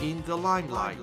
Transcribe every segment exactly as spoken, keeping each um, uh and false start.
in the limelight.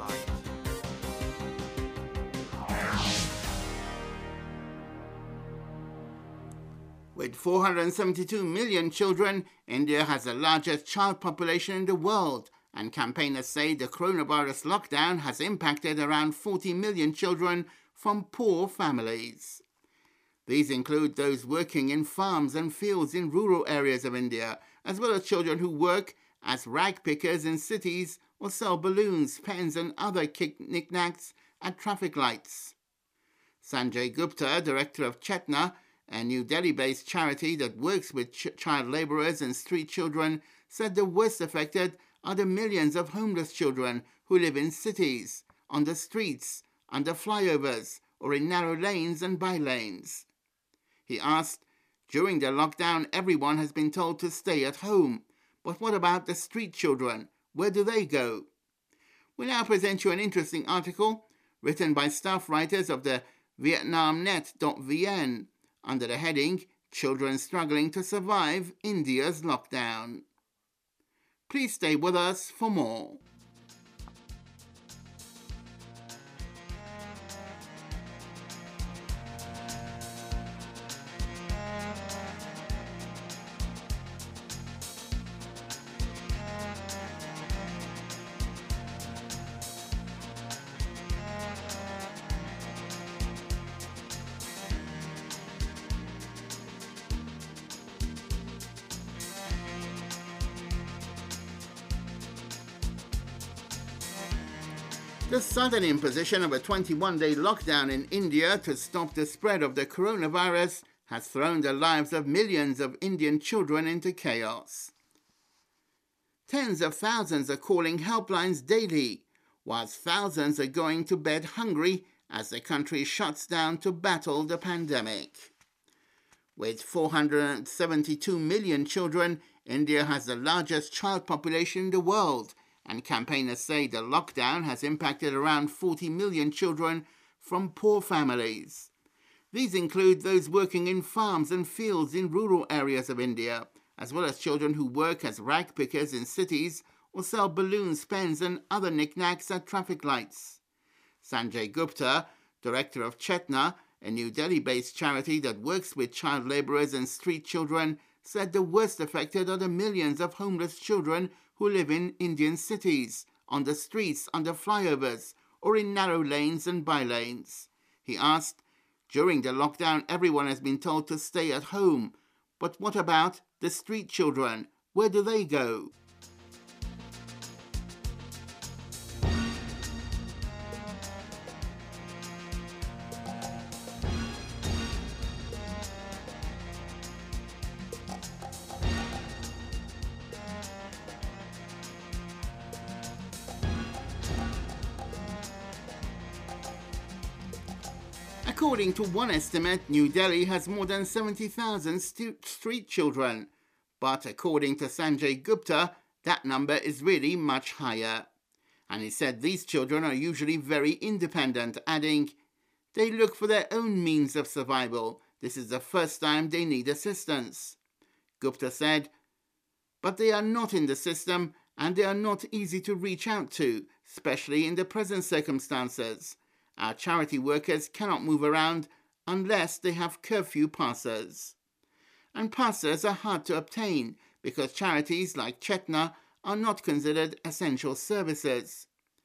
With four hundred seventy-two million children, India has the largest child population in the world, and campaigners say the coronavirus lockdown has impacted around forty million children from poor families. These include those working in farms and fields in rural areas of India, as well as children who work as rag pickers in cities or sell balloons, pens and other knickknacks at traffic lights. Sanjay Gupta, director of Chetna, a New Delhi-based charity that works with ch- child labourers and street children, said the worst affected are the millions of homeless children who live in cities, on the streets, under flyovers, or in narrow lanes and by-lanes. He asked, during the lockdown, everyone has been told to stay at home. But what about the street children? Where do they go? We now present you an interesting article written by staff writers of the vietnamnet dot v n under the heading Children Struggling to Survive India's Lockdown. Please stay with us for more. The sudden imposition of a twenty-one day lockdown in India to stop the spread of the coronavirus has thrown the lives of millions of Indian children into chaos. Tens of thousands are calling helplines daily, whilst thousands are going to bed hungry as the country shuts down to battle the pandemic. With four hundred seventy-two million children, India has the largest child population in the world, and campaigners say the lockdown has impacted around forty million children from poor families. These include those working in farms and fields in rural areas of India, as well as children who work as rag pickers in cities or sell balloons, pens and other knickknacks at traffic lights. Sanjay Gupta, director of Chetna, a New Delhi-based charity that works with child labourers and street children, said the worst affected are the millions of homeless children who live in Indian cities, on the streets, under flyovers, or in narrow lanes and by-lanes. He asked, during the lockdown, everyone has been told to stay at home. But what about the street children? Where do they go? According to one estimate, New Delhi has more than seventy thousand st- street children. But according to Sanjay Gupta, that number is really much higher. And he said these children are usually very independent, adding, they look for their own means of survival. This is the first time they need assistance. Gupta said, but they are not in the system and they are not easy to reach out to, especially in the present circumstances. Our charity workers cannot move around unless they have curfew passes. And passes are hard to obtain because charities like Chetna are not considered essential services.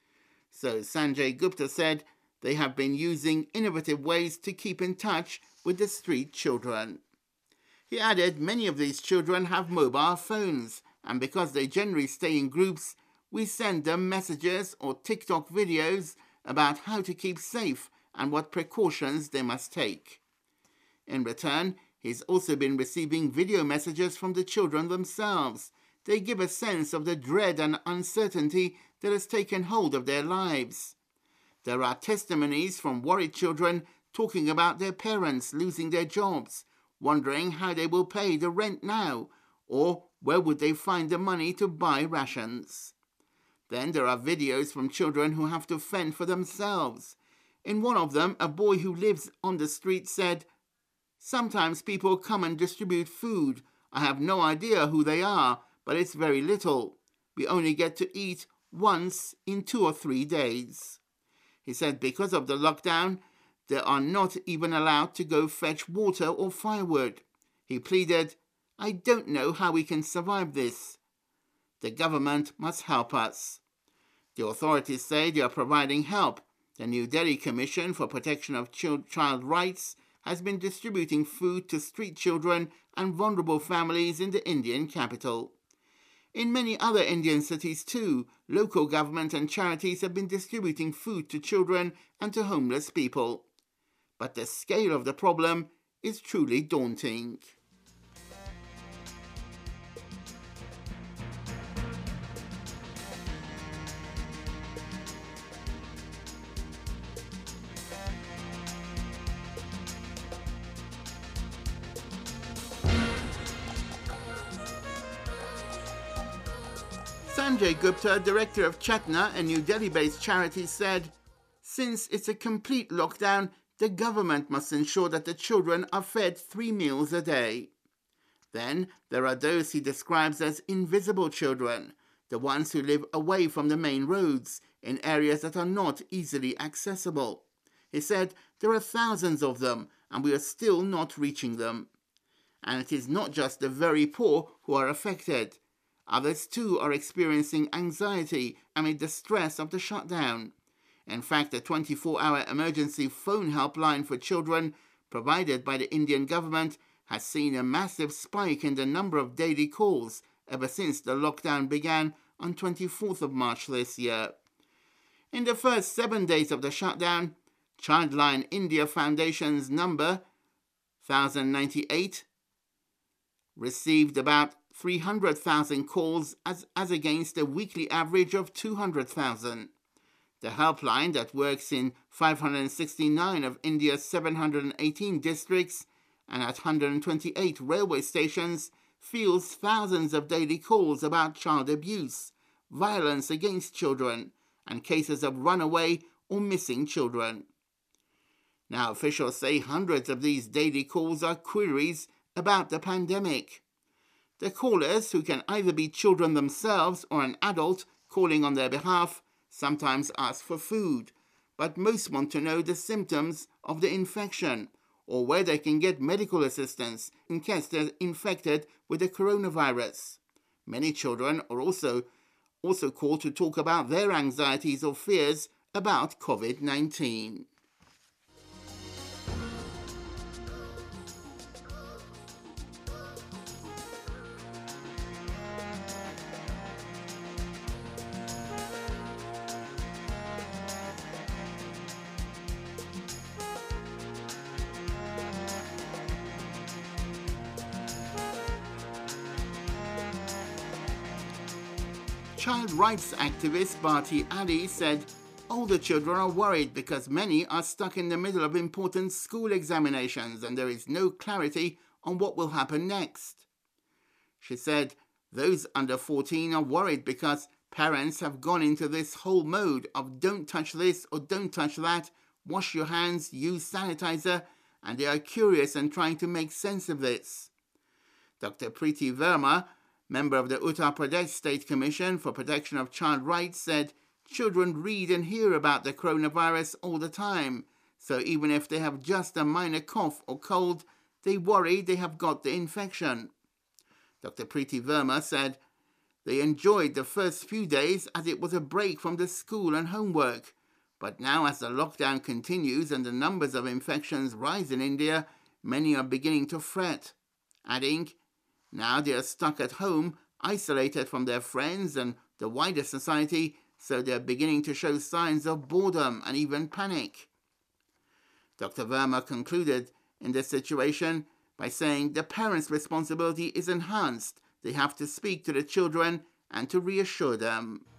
So Sanjay Gupta said they have been using innovative ways to keep in touch with the street children. He added many of these children have mobile phones, and because they generally stay in groups, we send them messages or TikTok videos about how to keep safe and what precautions they must take. In return, he's also been receiving video messages from the children themselves. They give a sense of the dread and uncertainty that has taken hold of their lives. There are testimonies from worried children talking about their parents losing their jobs, wondering how they will pay the rent now, or where would they find the money to buy rations. Then there are videos from children who have to fend for themselves. In one of them, a boy who lives on the street said, sometimes people come and distribute food. I have no idea who they are, but it's very little. We only get to eat once in two or three days. He said because of the lockdown, they are not even allowed to go fetch water or firewood. He pleaded, "I don't know how we can survive this. The government must help us." The authorities say they are providing help. The New Delhi Commission for Protection of Child Rights has been distributing food to street children and vulnerable families in the Indian capital. In many other Indian cities too, local government and charities have been distributing food to children and to homeless people. But the scale of the problem is truly daunting. Sanjay Gupta, director of Chetna, a New Delhi-based charity, said, "Since it's a complete lockdown, the government must ensure that the children are fed three meals a day." Then there are those he describes as invisible children, the ones who live away from the main roads, in areas that are not easily accessible. He said, "There are thousands of them, and we are still not reaching them." And it is not just the very poor who are affected. Others too are experiencing anxiety amid the stress of the shutdown. In fact, the twenty-four hour emergency phone helpline for children provided by the Indian government has seen a massive spike in the number of daily calls ever since the lockdown began on twenty-fourth of March this year. In the first seven days of the shutdown, Childline India Foundation's number, one thousand ninety-eight, received about three hundred thousand calls as, as against a weekly average of two hundred thousand. The helpline that works in five hundred sixty-nine of India's seven hundred eighteen districts and at one hundred twenty-eight railway stations fields thousands of daily calls about child abuse, violence against children, and cases of runaway or missing children. Now, officials say hundreds of these daily calls are queries about the pandemic. The callers, who can either be children themselves or an adult calling on their behalf, sometimes ask for food, but most want to know the symptoms of the infection or where they can get medical assistance in case they're infected with the coronavirus. Many children are also, also called to talk about their anxieties or fears about COVID nineteen. Child rights activist Bharti Ali said, "Older children are worried because many are stuck in the middle of important school examinations and there is no clarity on what will happen next." She said, "Those under fourteen are worried because parents have gone into this whole mode of don't touch this or don't touch that, wash your hands, use sanitizer, and they are curious and trying to make sense of this." Doctor Preeti Verma, member of the Uttar Pradesh State Commission for Protection of Child Rights, said, "Children read and hear about the coronavirus all the time, so even if they have just a minor cough or cold, they worry they have got the infection." Doctor Preeti Verma said they enjoyed the first few days as it was a break from the school and homework, but now as the lockdown continues and the numbers of infections rise in India, many are beginning to fret, adding, "Now they are stuck at home, isolated from their friends and the wider society, so they are beginning to show signs of boredom and even panic." Doctor Verma concluded in this situation by saying the parents' responsibility is enhanced. They have to speak to the children and to reassure them.